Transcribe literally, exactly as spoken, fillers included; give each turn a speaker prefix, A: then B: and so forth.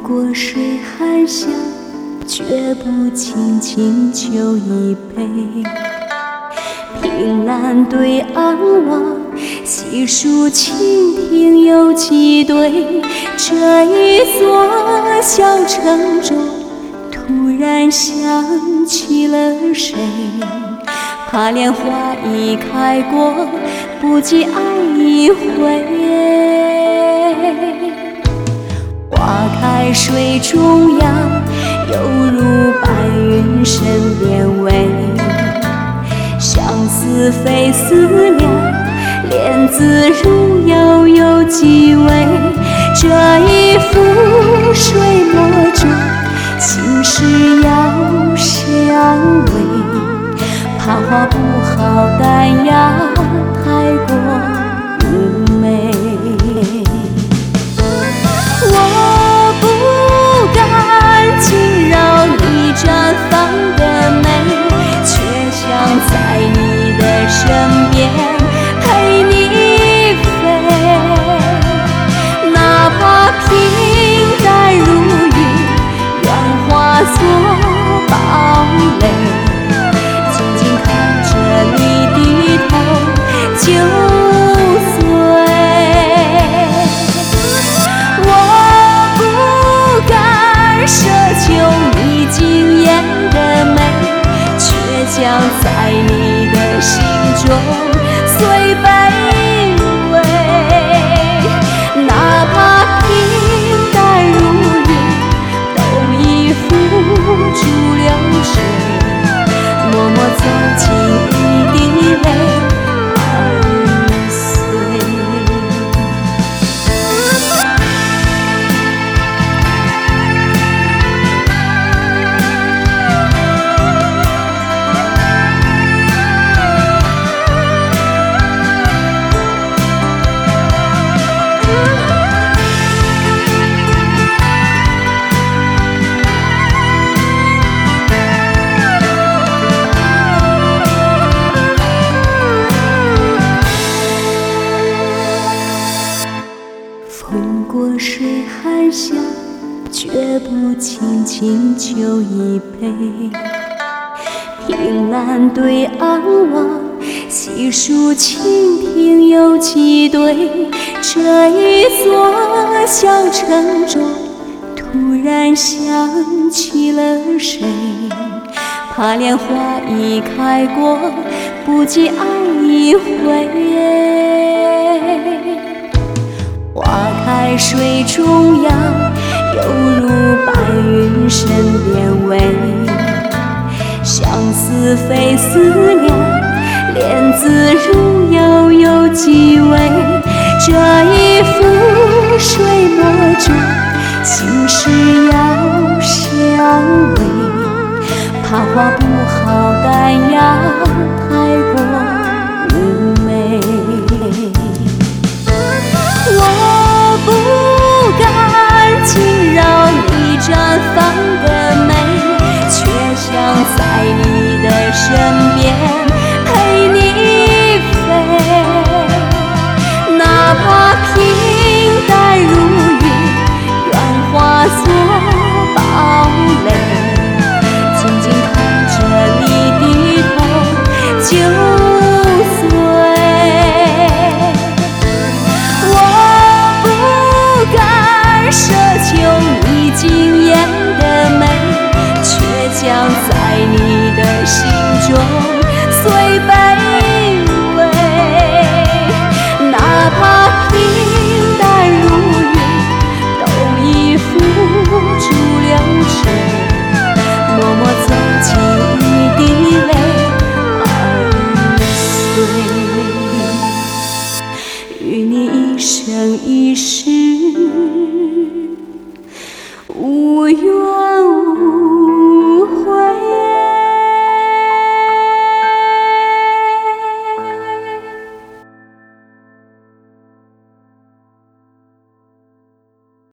A: 过水寒香，绝不轻轻就一杯。凭栏对岸望，细数蜻蜓有几对。这一座小城中，突然想起了谁？怕莲花一开过，不及爱一回。花开水中央，犹如白云身边微。相思非思量，莲子入窑有几味？这一覆水墨中，心事要相偎。怕花不好，淡雅太过妩媚。我不敢惊扰你绽放的美，却想在你的身边陪你飞。哪怕平淡如云，愿化作堡垒。静静看着你低头就碎。我不敢奢求你惊艳的美，却将在你的心中随卑微。哪怕平淡如云，都已付诸流水。默默走进一滴泪耳碎。风过水寒香，绝不轻轻就一杯。凭栏对岸望，细数蜻蜓有几对。这一座小城中，突然想起了谁？怕莲花一开过，不及爱一回。花开水中央，犹如白云身边微。相思非思量，莲子入窑有几味？这一覆水墨中，心事要相偎。怕花不好，淡雅太过妩媚。我不敢惊扰你绽放的美，却想在你的身边陪你飞。哪怕平淡如云，愿化作堡垒。静静看着你低头就碎。奢求你惊艳的美，却将在你的心中随卑微。哪怕平淡如云，都已付诸流水。默默走进一滴泪耳碎。与你一生一世无缘。